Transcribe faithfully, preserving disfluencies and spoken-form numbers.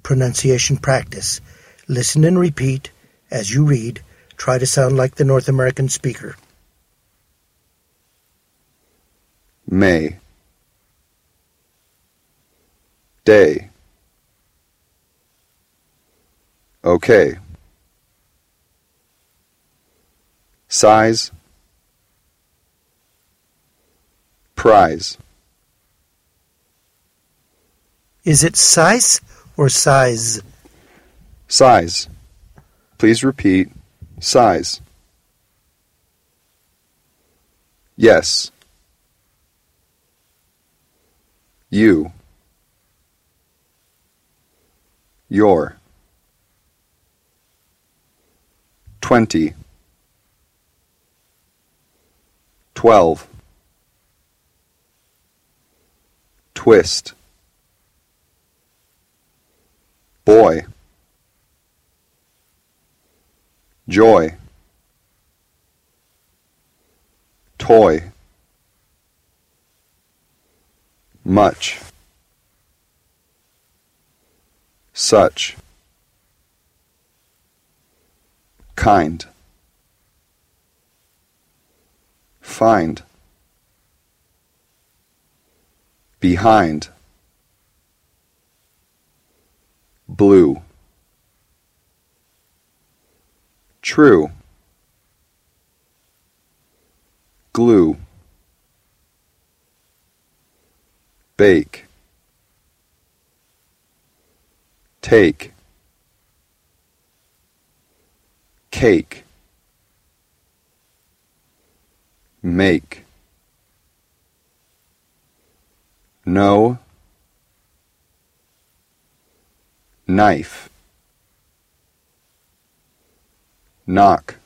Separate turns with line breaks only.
pronunciation practice. Listen and repeat. As you read, try to sound like the North American speaker.
May. Day. Okay. Size. Prize.
Is it size or size?
Size. Please repeat. Size. Yes. You. Your. Twenty. Twelve. Twist. Boy. Joy. Toy. Much. Such. Kind. Find. Behind. Blue. True. Glue. Bake. Take. Cake. Make. No. Knife. Knock.